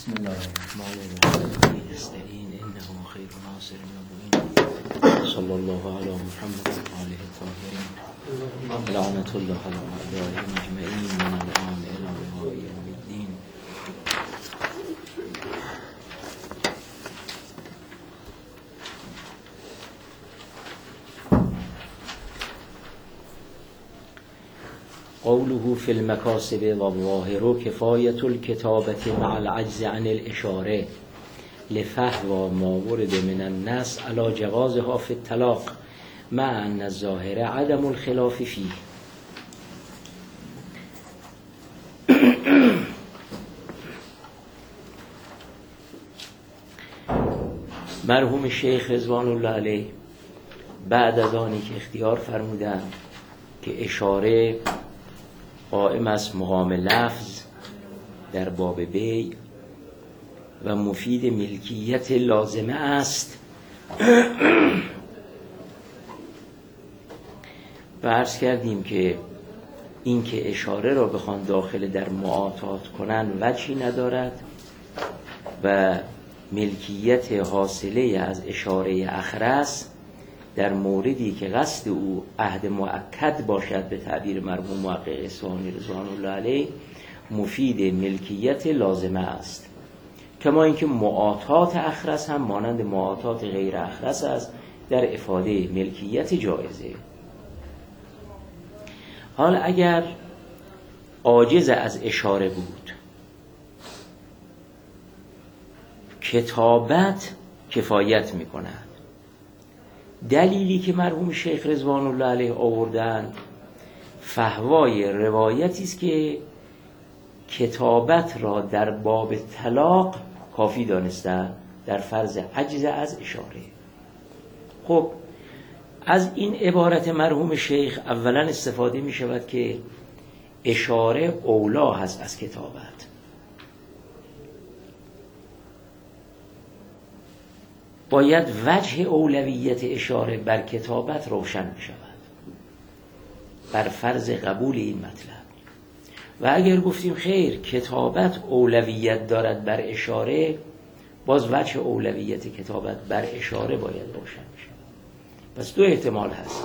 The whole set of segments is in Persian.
بسم الله الرحمن الرحیم استعین انه خیر ناصر المبین صلی الله علی محمد و آله الطاهرین لعنت الله علی اعدائهم اجمعین من الان الی لقاء یوم الدین. قوله فی المکاسب والظاهر کفایة الکتابة مع العجز عن الاشاره لفهو ما ورد من النص على جوازها في الطلاق مع ان الظاهر عدم الخلاف فيه. مرحوم شیخ رضوان الله علیه بعد از آنی که اختیار فرمودند که اشاره قائم است مقام لفظ در باب بیع و مفید ملکیت لازمه است و عرض کردیم که این که اشاره را بخوان داخل در معاطات کنن وجهی ندارد و ملکیت حاصله از اشاره اخرس در موردی که قصد او عهد مؤکد باشد به تعبیر مرحوم محقق اصفهانی رضوان الله علیه مفید ملکیت لازمه است. کما اینکه معاطات اخرس هم مانند معاطات غیر اخرس است در افاده ملکیت جایزه. حال اگر عاجز از اشاره بود کتابت کفایت می کند. دلیلی که مرحوم شیخ رضوان الله علیه آوردند فهوای روایتی است که کتابت را در باب طلاق کافی دانستند در فرض عجز از اشاره. خب از این عبارت مرحوم شیخ اولا استفاده می شود که اشاره اولا هست از کتابت. باید وجه اولویت اشاره بر کتابت روشن می شود بر فرض قبول این مطلب. و اگر گفتیم خیر کتابت اولویت دارد بر اشاره، باز وجه اولویت کتابت بر اشاره باید روشن می شود. پس دو احتمال هست.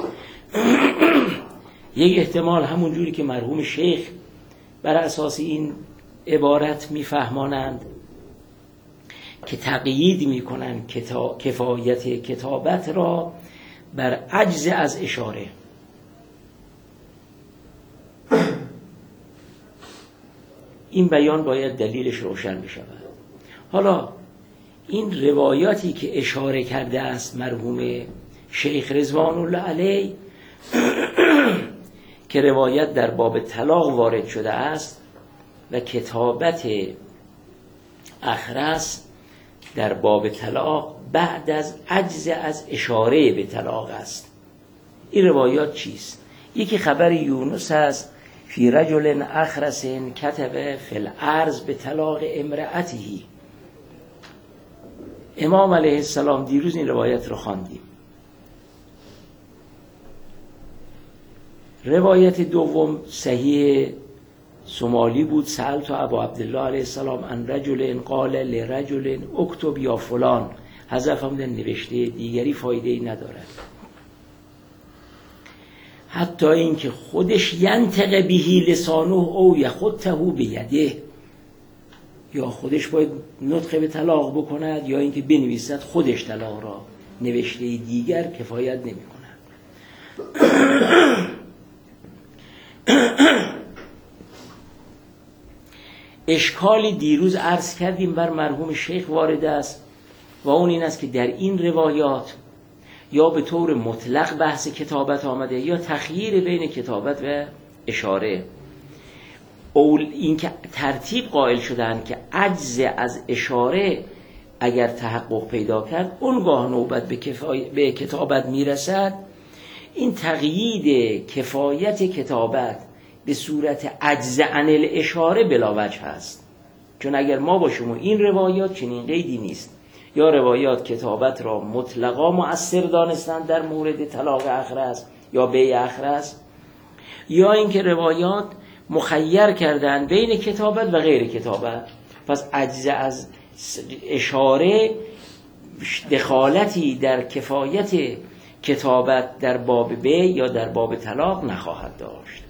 یک احتمال همون جوری که مرحوم شیخ بر اساس این عبارت میفهمانند که تقیید میکنن کفایت کتابت را بر عجز از اشاره. این بیان باید دلیلش روشن بشود. حالا این روایاتی که اشاره کرده است مرحوم شیخ رضوان الله علیه که روایت در باب طلاق وارد شده است و کتابت اخرس در باب طلاق بعد از عجز از اشاره به طلاق است. این روایات چیست؟ یکی خبر یونس است فی رجل اخرس کتب فی الارض به طلاق امرأته. امام علیه السلام دیروز این روایت رو خواندیم. روایت دوم صحیح سومالی بود. سألت ابا عبدالله علیه السلام عن رجل قال لرجل اکتب یا فلان. حذف هم نوشته دیگری فایده ای ندارد. حتی اینکه خودش ینطق بهی لسانه او یخطه بیده، یا خودش باید نطق به طلاق بکند یا اینکه بنویسد خودش طلاق را، نوشته دیگر کفایت نمی کند. اشکالی دیروز عرض کردیم بر مرحوم شیخ وارد است و اون این است که در این روایات یا به طور مطلق بحث کتابت آمده یا تخییر بین کتابت و اشاره. این که ترتیب قائل شدن که عجز از اشاره اگر تحقق پیدا کرد اونگاه نوبت به کتابت میرسد. این تقیید کفایت کتابت به صورت عجز عن الاشاره بلا وجه هست. چون اگر ما باشیم و این روایات چنین قیدی نیست، یا روایات کتابت را مطلقا مؤثر دانستند در مورد طلاق اخرس یا بیع اخرس، یا اینکه روایات مخیر کردن بین کتابت و غیر کتابت. پس عجز از اشاره دخالتی در کفایت کتابت در باب بیع یا در باب طلاق نخواهد داشت.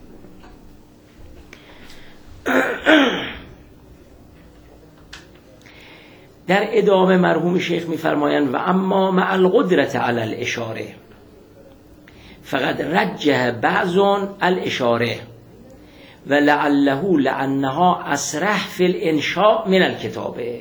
در ادامه مرحوم شیخ می‌فرمایند و اما مع القدرت علی الاشاره فقد رجح بعض الاشاره و لعله لانها اسرح فی الانشاء من الکتابه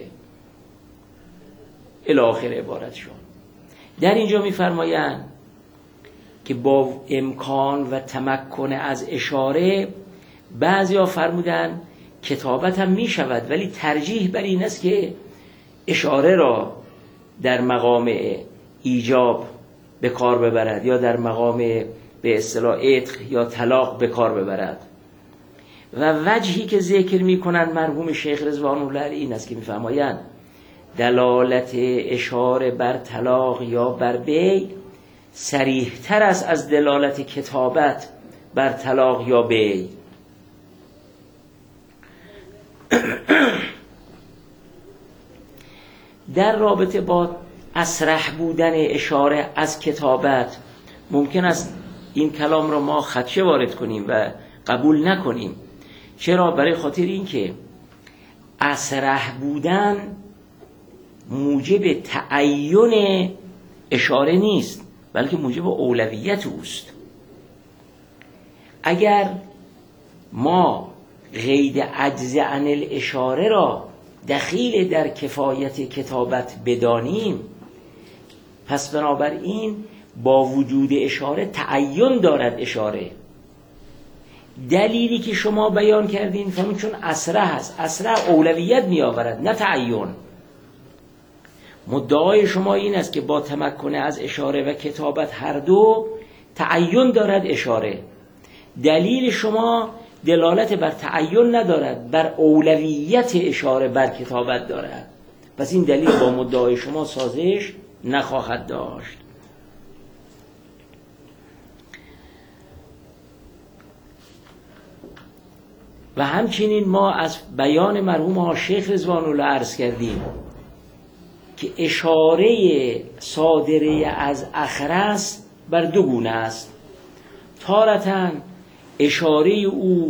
الی آخر عبارتشون. در اینجا می‌فرمایند که با امکان و تمکن از اشاره بعضیا فرمودن کتابت هم می شود، ولی ترجیح بر این است که اشاره را در مقام ایجاب به کار ببرد یا در مقام به اصطلاح عتق یا طلاق به کار ببرد. و وجهی که ذکر می کنند مرحوم شیخ رضوان الله علیه این است که می‌فرمایند دلالت اشاره بر طلاق یا بر بیع صریح تر است از دلالت کتابت بر طلاق یا بیع. در رابطه با اصرح بودن اشاره از کتابت ممکن است این کلام را ما خدشه وارد کنیم و قبول نکنیم. چرا؟ برای خاطر این که اصرح بودن موجب تعین اشاره نیست، بلکه موجب اولویت اوست. اگر ما قید عجز عن الاشاره را دخیل در کفایت کتابت بدانیم، پس بنابراین با وجود اشاره تعین دارد اشاره. دلیلی که شما بیان کردین فهمید چون اسرع هست، اسرع اولویت می آورد نه تعین. مدعای شما این است که با تمکن از اشاره و کتابت هر دو تعین دارد اشاره. دلیل شما دلالت بر تعین ندارد، بر اولویت اشاره بر کتابت دارد. پس این دلیل با مدعای شما سازش نخواهد داشت. و همچنین ما از بیان مرحوم شیخ رضوان الله عرض کردیم که اشاره صادره از اخرس بر دو گونه است. تارتاً اشاره او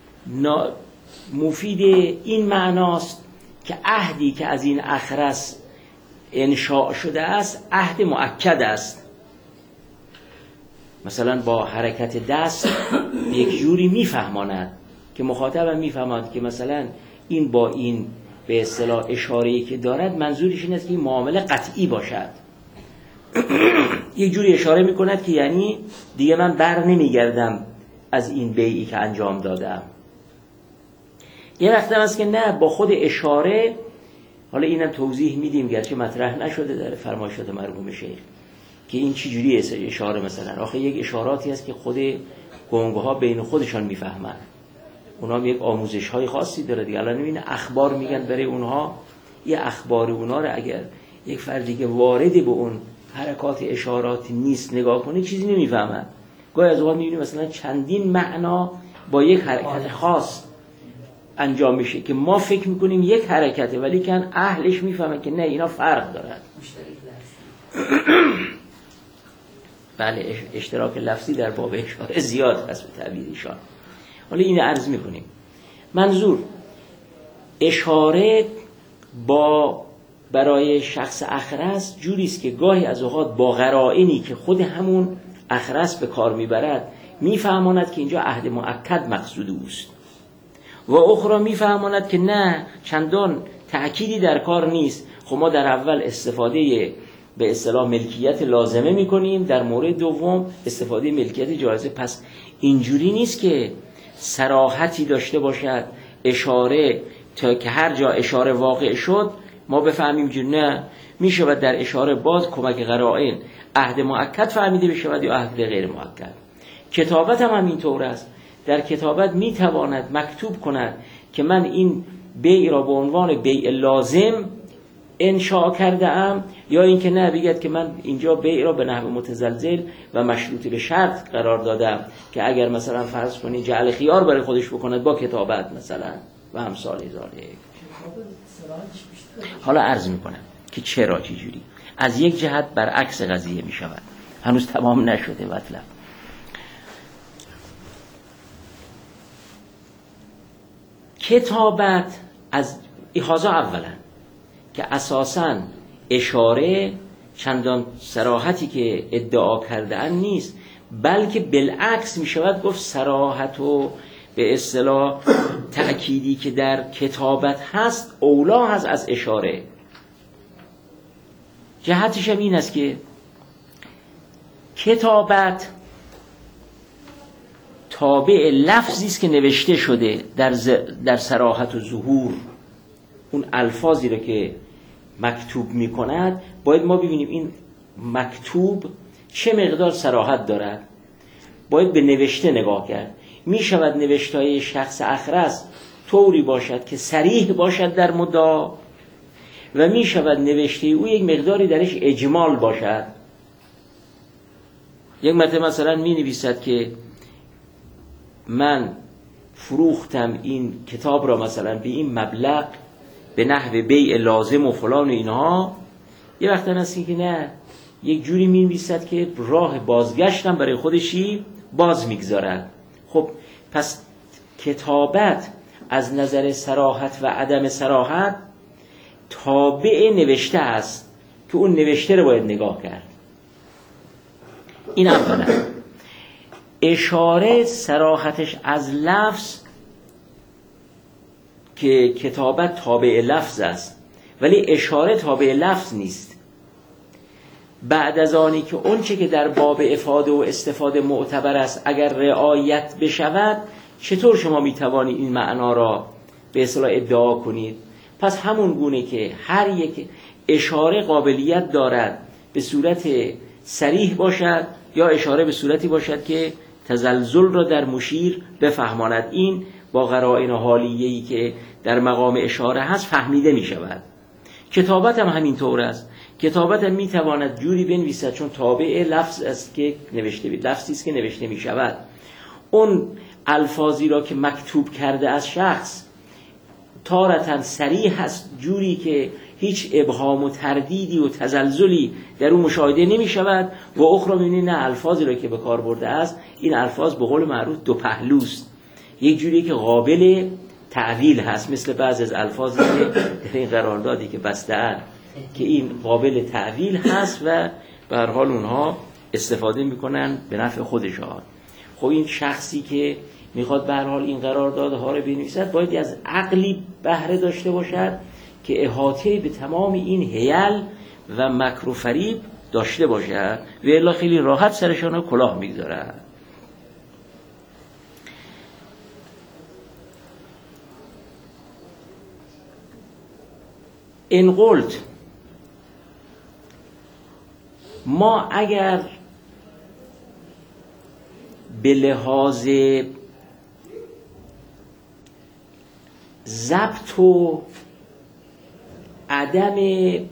مفید این معناست که عهدی که از این اخرس انشاء شده است عهد مؤکد است. مثلا با حرکت دست یک جوری میفهماند که مخاطبم میفهمد که مثلا این با این به اصطلاح اشاره‌ای که دارد منظورش این است که این معامله قطعی باشد. یک جوری اشاره میکند که یعنی دیگه من بر نمیگردم از این بیعی که انجام دادم. یه وقت هم است که نه، با خود اشاره، حالا اینم توضیح میدیم گرچه مطرح نشده در فرمایشات مرحوم شیخ که این چی جوری اشاره. مثلا آخه یک اشاراتی هست که خود گنگ‌ها بین خودشان میفهمن، اونا هم یک آموزش های خاصی داره دیگه. الان میبینه اخبار میگن برای اونها، یه اخبار اونا رو اگر یک فردی که وارد به اون حرکات اشارات نیست نگاه کنه چیزی نمیفهمن. گاهی از اوقات میبینیم مثلا چندین معنا با یک حرکت خاص انجام میشه که ما فکر میکنیم یک حرکته، ولی که اهلش میفهمن که نه، اینا فرق دارد. بله، اشتراک لفظی در باب اشاره زیاد هست به تعبیر ایشان. حالا این عرض میکنیم. منظور اشاره برای شخص اخرس جوریست که گاهی از اوقات با قرائنی که خود همون اخرس به کار میبرد میفهماند که اینجا عهد مؤکد مقصود اوست، و اخرى میفهماند که نه، چندان تأکیدی در کار نیست. خب ما در اول استفاده به اصطلاح ملکیت لازمه میکنیم، در مورد دوم استفاده ملکیت جایزه. پس اینجوری نیست که صراحتی داشته باشد اشاره تا که هر جا اشاره واقع شد ما بفهمیم که نه، میشه و در اشاره باز کمک قرائن عهد مؤکد فهمیده بشود یا عهد غیر مؤکد. کتابت هم همینطور است. در کتابت میتواند مکتوب کند که من این بیع را به عنوان بیع لازم انشاء کرده ام، یا اینکه نه بگید که من اینجا بیع را به نحو متزلزل و مشروط به شرط قرار دادم که اگر مثلا فرض کنی جعل خیار برای خودش بکند با کتابت مثلا و همثال ذالک. حالا عرض میکنم که چرا چجوری. از یک جهت برعکس قضیه میشود، هنوز تمام نشده مطلب. کتابت از هذا اولا که اساساً اشاره چندان صراحتی که ادعا کرده‌اند نیست، بلکه بالعکس می شود گفت صراحت و به اصطلاح تأکیدی که در کتابت هست اولا هست از اشاره. جهتش هم این است که کتابت تابع لفظی است که نوشته شده در صراحت و ظهور. اون الفاظی رو که مکتوب می کند باید ما ببینیم این مکتوب چه مقدار صراحت دارد، باید به نوشته نگاه کرد. می شود نوشته‌های شخص اخرس طوری باشد که صریح باشد در مدعا و می شود نوشته او یک مقداری درش اجمال باشد. یک مرتبه مثلا می نویسد که من فروختم این کتاب را مثلا به این مبلغ به نحو بیع لازم و فلان و اینها. یه وقت هستی که نه، یک جوری می نویسد که راه بازگشتم برای خودشی باز میگذارد. خب پس کتابت از نظر صراحت و عدم صراحت تابع نوشته است که اون نوشته رو باید نگاه کرد. این اولا. اشاره صراحتش از لفظ که کتابت تابع لفظ است، ولی اشاره تابع لفظ نیست. بعد از آنی که اون چه که در باب افاده و استفاده معتبر است اگر رعایت بشود، چطور شما میتوانید این معنا را به اصطلاح ادعا کنید؟ پس همون گونه که هر یک اشاره قابلیت دارد به صورت صریح باشد یا اشاره به صورتی باشد که تزلزل را در مشیر بفهماند، این با قرائن حالیه‌ای که در مقام اشاره هست فهمیده می شود. کتابت هم همین طور است. کتابت هم می تواند جوری بنویسد چون تابع لفظ است که نوشته بید، لفظی است که نوشته می شود. اون الفاظی را که مکتوب کرده از شخص تارتاً صریح است، جوری که هیچ ابهام و تردیدی و تزلزلی در اون مشاهده نمی شود، و اخرى می‌بینید نه، الفاظی را که به کار برده است این الفاظ به قول معروف دو پهلوست، یک جوری که قابل تعویل هست، مثل بعض از الفاظی که در این قراردادی که بسته‌اند که این قابل تعویل هست و به هر حال اونها استفاده میکنن به نفع خودشان. خب این شخصی که میخواد به هر حال این قراردادها رو بنویسد باید از عقلی بهره داشته باشد که احاطه به تمام این حیل و مکر و فریب داشته باشد و الا خیلی راحت سرشان رو کلاه میگذارد. این قلت ما اگر به لحاظ ضبط و عدم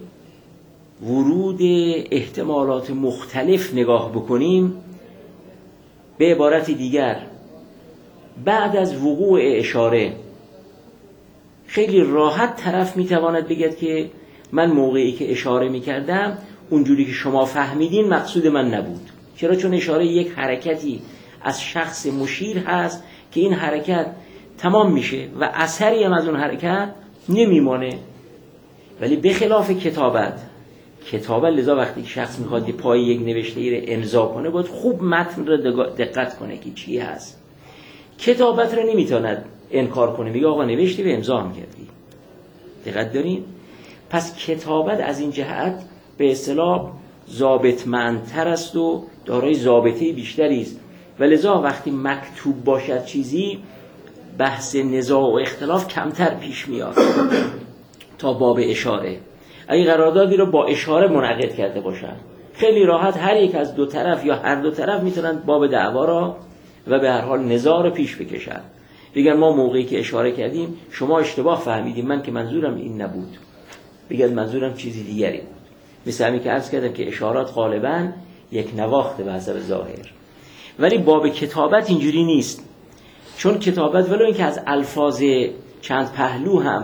ورود احتمالات مختلف نگاه بکنیم، به عبارت دیگر بعد از وقوع اشاره خیلی راحت طرف میتواند بگد که من موقعی که اشاره میکردم اونجوری که شما فهمیدین مقصود من نبود. چرا؟ چون اشاره یک حرکتی از شخص مشیر هست که این حرکت تمام میشه و اثری هم از اون حرکت نمیمانه. ولی به خلاف کتابت لذا وقتی که شخص میخواد پای یک نوشته‌ای رو امضا کنه باید خوب متن رو دقت کنه که چی هست. کتابت رو نمیتواند انکار کنه، میگه آقا نوشتی و امضا هم کردی. دقت دارین؟ پس کتابت از این جهت به اصطلاح ضابطمندتر است و دارای ضابطه بیشتری است و لذا وقتی مکتوب باشد چیزی بحث نزاع و اختلاف کمتر پیش میاد تا باب اشاره. اگه قراردادی رو با اشاره منعقد کرده باشن خیلی راحت هر یک از دو طرف یا هر دو طرف میتونن باب دعوا را و به هر حال نزاع رو پیش بکشن، بگن ما موقعی که اشاره کردیم شما اشتباه فهمیدیم، من که منظورم این نبود، بگن منظورم چیزی دیگری بود. مثل همین که عرض کردم که اشارات غالباً یک نواخت به حسب ظاهر. ولی باب کتابت اینجوری نیست، چون کتابت ولو اینکه از الفاظ چند پهلو هم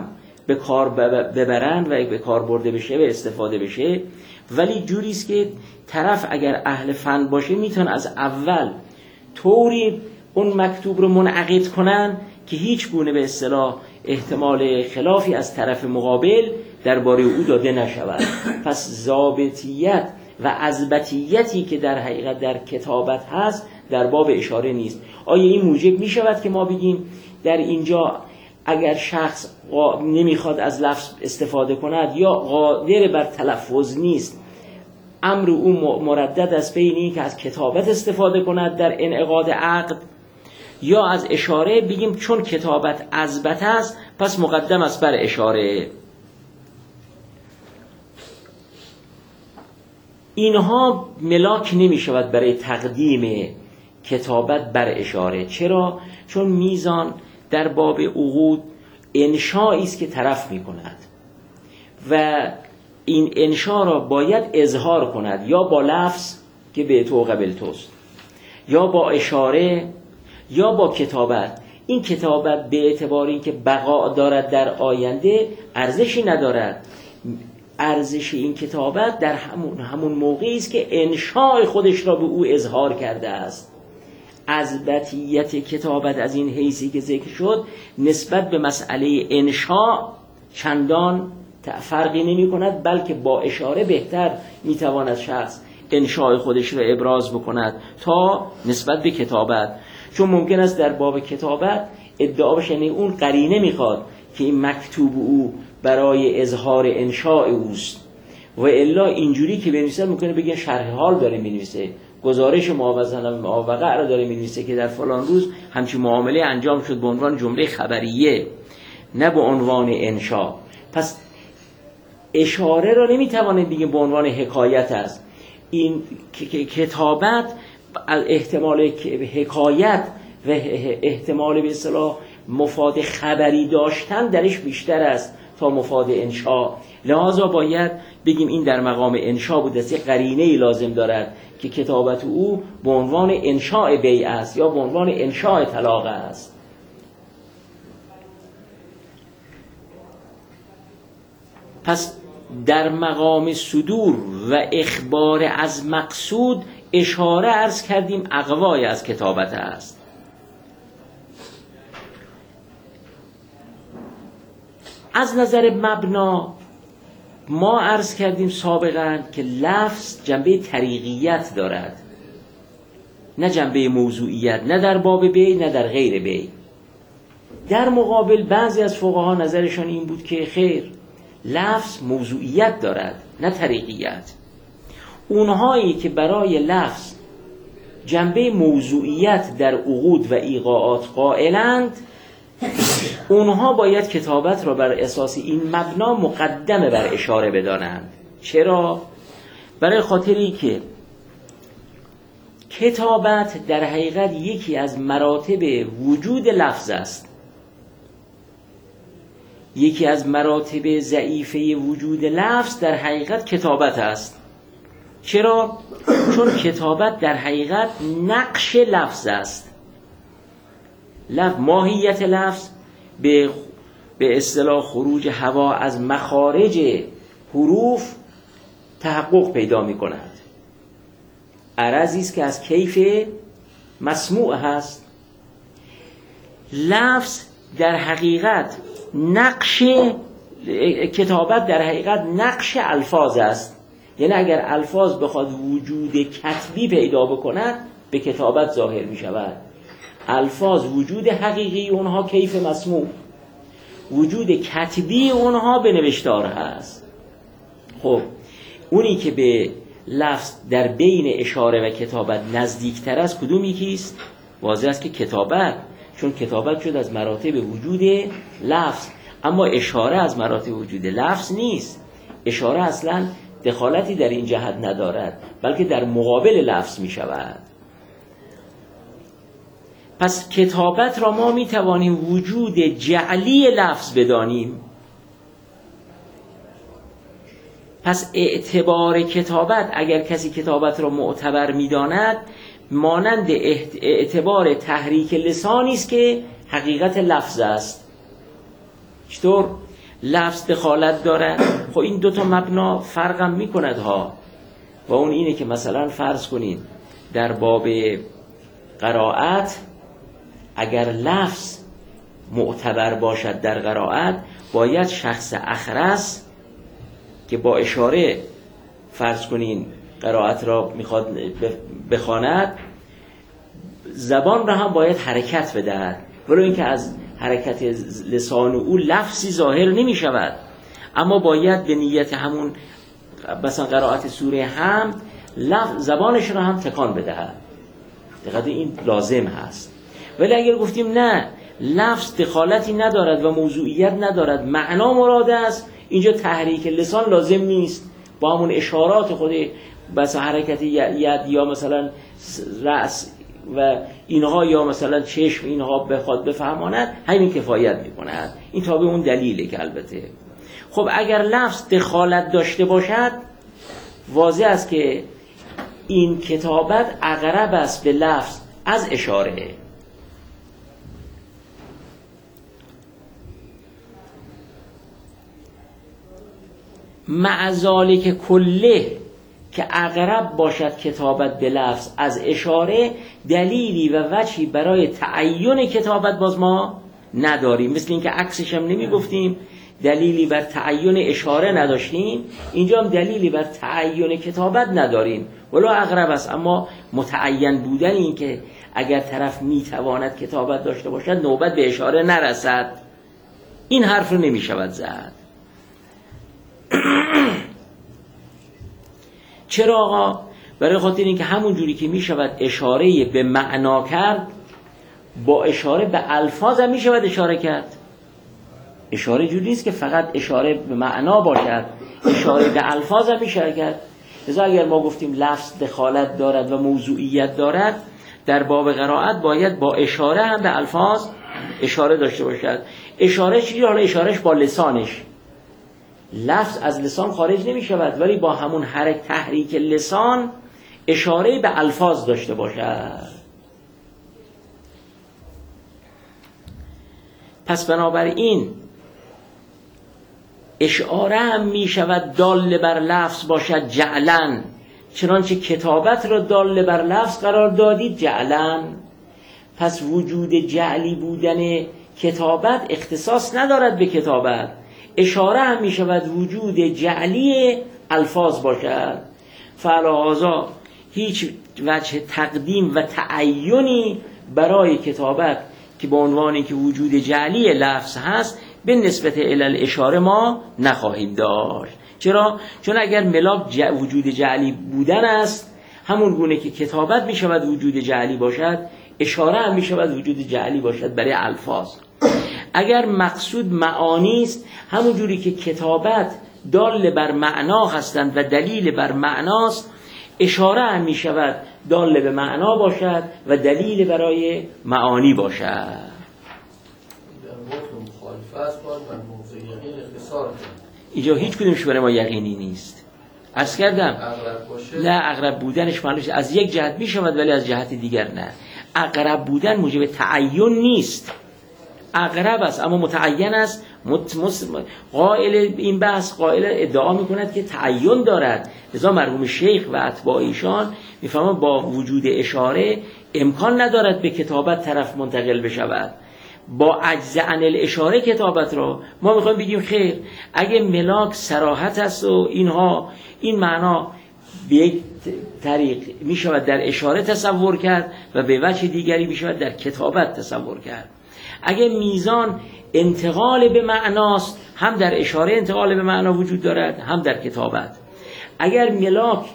به کار ببرن و به کار برده بشه و استفاده بشه، ولی جوری است که طرف اگر اهل فن باشه میتونه از اول طوری اون مکتوب رو منعقد کنن که هیچ گونه به اصطلاح احتمال خلافی از طرف مقابل درباره او داده نشود. پس ضابطیت و اضبطیتی که در حقیقت در کتابت هست در باب اشاره نیست. آیا این موجب می شود که ما بگیم در اینجا اگر شخص نمیخواد از لفظ استفاده کند یا قادر بر تلفظ نیست، امر او مردد است بین این که از کتابت استفاده کند در انعقاد عقد یا از اشاره، بگیم چون کتابت اضبط است پس مقدم است بر اشاره. اینها ملاک نمی شود برای تقدیم کتابت بر اشاره. چرا؟ چون میزان در باب عقود انشایی است که طرف می کند و این انشا را باید اظهار کند یا با لفظ که به تو قبل توست یا با اشاره یا با کتابت. این کتابت به اعتبار این که بقا دارد در آینده ارزشی ندارد. ارزش این کتابت در همون موقعی است که انشاء خودش را به او اظهار کرده است. اضبطیت کتابت از این حیثی که ذکر شد نسبت به مسئله انشاء چندان فرقی نمی کند، بلکه با اشاره بهتر می تواند شخص انشاء خودش را ابراز بکند تا نسبت به کتابت. چون ممکن است در باب کتابت ادعا بشه اون قرینه میخواد که این مکتوب او برای اظهار انشاء اوست و الا اینجوری که بنویسه ممکنه بگن شرح حال داره مینویسه، گزارش مواقع را داره مینویسه که در فلان روز همچین معامله انجام شد به عنوان جمله خبریه نه به عنوان انشاء. پس اشاره را نمیتوانید دیگه به عنوان حکایت است. این کتابت احتمال حکایت و احتمال به اصطلاح مفاد خبری داشتن درش بیشتر است تا مفاد انشاء. لذا باید بگیم این در مقام انشاء بود، است یک قرینه‌ای لازم دارد که کتابت او به عنوان انشاء بیع است یا به عنوان انشاء طلاق است. پس در مقام صدور و اخبار از مقصود اشاره عرض کردیم اقوای از کتابت است. از نظر مبنا ما عرض کردیم سابقا که لفظ جنبه طریقیت دارد نه جنبه موضوعیت، نه در باب بیع نه در غیر بیع. در مقابل بعضی از فقها نظرشان این بود که خیر، لفظ موضوعیت دارد نه طریقیت. اونهایی که برای لفظ جنبه موضوعیت در عقود و ایقاعات قائلند اونها باید کتابت را بر اساس این مبنا مقدمه بر اشاره بدانند. چرا؟ برای خاطری که کتابت در حقیقت یکی از مراتب وجود لفظ است، یکی از مراتب ضعیفه وجود لفظ در حقیقت کتابت است. چرا؟ چون کتابت در حقیقت نقش لفظ است. ماهیت لفظ به اصطلاح خروج هوا از مخارج حروف تحقق پیدا می کند. عرضی است که از کیف مسموع هست. لفظ در حقیقت کتابت در حقیقت نقش الفاظ است. یعنی اگر الفاظ بخواد وجود کتبی پیدا بکند به کتابت ظاهر می شود. الفاظ وجود حقیقی اونها کیف مسموع، وجود کتبی اونها به نوشتار هست. خب اونی که به لفظ در بین اشاره و کتابت نزدیکتر است کدوم یکیست؟ واضح است که کتابت، چون کتابت شد از مراتب وجود لفظ، اما اشاره از مراتب وجود لفظ نیست. اشاره اصلا دخالتی در این جهت ندارد بلکه در مقابل لفظ می شود. پس کتابت را ما می توانیم وجود جعلی لفظ بدانیم. پس اعتبار کتابت، اگر کسی کتابت را معتبر می داند، مانند اعتبار تحریک لسانی است که حقیقت لفظ است. چطور؟ لفظ دخالت داره. خب این دوتا مبنا فرقم میکند ها، و اون اینه که مثلا فرض کنید در باب قرائت اگر لفظ معتبر باشد در قرائت، باید شخص اخرس که با اشاره فرض کنین قرائت را میخواد بخواند، زبان را هم باید حرکت بدهد، ولو اینکه از حرکت لسان او لفظی ظاهر نمی شود، اما باید به نیت همون مثلا قرائت سوره حمد زبانش را هم تکان بدهد. دقیقاً این لازم هست. ولی اگر گفتیم نه، لفظ دخالتی ندارد و موضوعیت ندارد، معنا مراد است، اینجا تحریک لسان لازم نیست، با همون اشارات خود بس حرکت ید یا مثلا رأس و اینها یا مثلا چشم اینها بخواد بفهماند، همین کفایت میکند. این تابع اون دلیله که البته خب اگر لفظ دخالت داشته باشد، واضح است که این کتابت اقرب است به لفظ از اشاره. مع ذالک کله که اقرب باشد کتابت به لفظ از اشاره، دلیلی و وجهی برای تعین کتابت باز ما نداریم. مثل اینکه عکسش هم نمی گفتیم، دلیلی بر تعین اشاره نداشتیم، اینجا هم دلیلی بر تعین کتابت نداریم، ولو اقرب است، اما متعین بودن این که اگر طرف میتواند کتابت داشته باشد نوبت به اشاره نرسد، این حرف رو نمی شود زد. چرا آقا؟ برای خاطر اینکه همون جوری که می شود اشاره به معنا کرد، با اشاره به الفاظ هم می شود اشاره کرد. اشاره جوری نیست که فقط اشاره به معنا باشد، اشاره به الفاظ هم می شود کرد. لذا اگر ما گفتیم لفظ دخالت دارد و موضوعیت دارد، در باب قرائت باید با اشاره هم به الفاظ اشاره داشته باشد. اشاره چیه؟ حالا اشارهش با لسانش، لفظ از لسان خارج نمی شود، ولی با همون تحریک لسان اشاره به الفاظ داشته باشد. پس بنابراین اشاره هم می شود دال بر لفظ باشد جعلن، چنانچه کتابت را دال بر لفظ قرار دادید جعلن. پس وجود جعلی بودن کتابت اختصاص ندارد به کتابت، اشاره هم می شود وجود جعلی الفاظ باشد. فعلا هیچ وجه تقدیم و تعینی برای کتابت که به عنوانی که وجود جعلی لفظ هست به نسبت الی اشاره ما نخواهیم داشت. چرا؟ چون اگر ملاک وجود جعلی بودن است، همون گونه که کتابت می شود وجود جعلی باشد، اشاره هم می شود وجود جعلی باشد برای الفاظ. اگر مقصود معانی است، همون جوری که کتابت دال بر معنا هستند و دلیل بر معناست، اشاره هم می شود دال به معنا باشد و دلیل برای معانی باشد. اینجا هیچ کدومش برای ما یقینی نیست. عرض کردم نه، اقرب بودنش معلومه از یک جهت می شود ولی از جهت دیگر نه. اقرب بودن موجب تعین نیست، اقرب است اما متعین است. قائل این بحث قائل ادعا میکند که تعین دارد، لذا مرحوم شیخ و اتباع ایشان میفهمند با وجود اشاره امکان ندارد به کتابت طرف منتقل بشود. با عجز عن الاشاره کتابت را ما میخوایم بگیم خیر، اگه ملاک صراحت است و اینها، این معنا به یک طریق میشود در اشاره تصور کرد و به وجه دیگری میشود در کتابت تصور کرد. اگه میزان انتقال به معناست، هم در اشاره انتقال به معنا وجود دارد هم در کتابت. اگر ملاک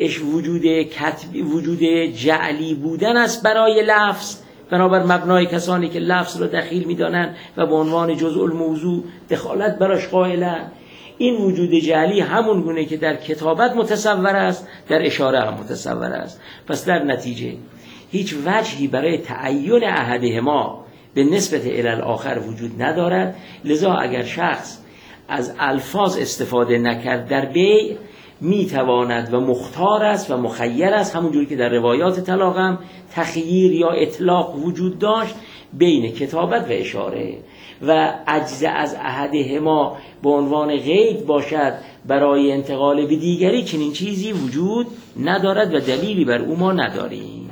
وجود جعلی بودن است برای لفظ، بنابر مبنای کسانی که لفظ را دخیل می‌دانند و به عنوان جزء الموضوع دخالت براش قائلند، این وجود جعلی همون گونه که در کتابت متصور است در اشاره هم متصور است. پس در نتیجه هیچ وجهی برای تعین احدهما به نسبت الی الاخر وجود ندارد. لذا اگر شخص از الفاظ استفاده نکرد در بیع، میتواند و مختار است و مخیر است، همونجوری که در روایات طلاق هم تخییر یا اطلاق وجود داشت، بین کتابت و اشاره و عجز از احدهما به عنوان قید باشد برای انتقال به دیگری، چنین چیزی وجود ندارد و دلیلی بر او ما نداریم.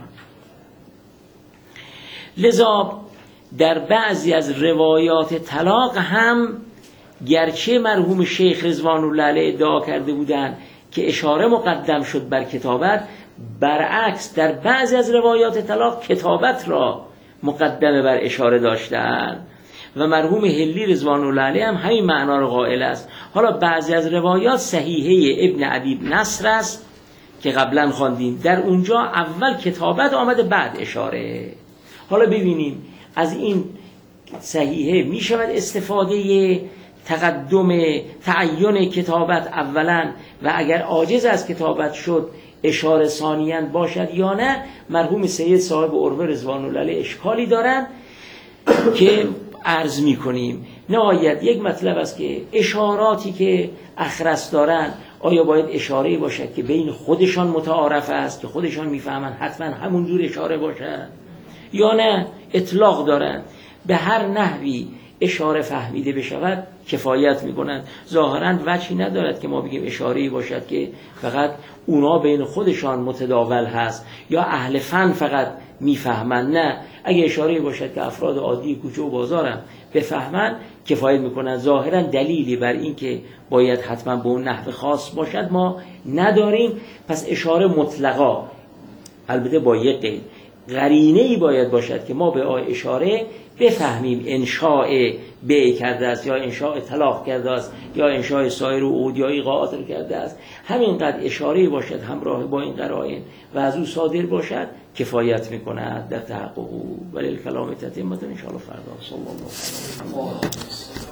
لذا در بعضی از روایات طلاق هم گرچه مرحوم شیخ رضوان الله علیه ادعا کرده بودند که اشاره مقدم شد بر کتابت، برعکس در بعضی از روایات طلاق کتابت را مقدمه بر اشاره داشتند و مرحوم حلی رضوان الله علیه هم همین معنا را قائل است. حالا بعضی از روایات صحیحه ابن ابی نصر است که قبلا خواندیم، در اونجا اول کتابت آمده بعد اشاره. حالا ببینیم از این صحیحه می شود استفاده تقدم تعین کتابت اولا و اگر عاجز از کتابت شد اشاره ثانیاً باشد یا نه. مرحوم سید صاحب عروه رضوان الله علیه اشکالی دارند که عرض می کنیم. نهایت یک مطلب است که اشاراتی که اخرس دارند آیا باید اشاره باشد که بین خودشان متعارف است که خودشان میفهمند حتما همون جور اشاره باشد یا نه اطلاق دارند، به هر نحوی اشاره فهمیده بشود کفایت میکنند. ظاهراً وجهی ندارد که ما بگیم اشاره‌ای باشد که فقط اونا بین خودشان متداول هست یا اهل فن فقط میفهمند. نه، اگه اشاره‌ای باشد که افراد عادی کوچه و بازارم بفهمند کفایت میکنند. ظاهراً دلیلی بر این که باید حتما به اون نحو خاص باشد ما نداریم. پس اشاره مطلقا، البته با یک قید، قرینه‌ای باید باشد که ما به اشاره بفهمیم انشاء بیع کرده است یا انشاء طلاق کرده است یا انشاء سایر و اودیای قاعات رو کرده است. همینقدر اشاره باشد همراه با این قرائن و از او صادر باشد کفایت میکند در تحقق او. ولی الکلام تتمه ان شاء الله فردا. صلی الله علیه و آله.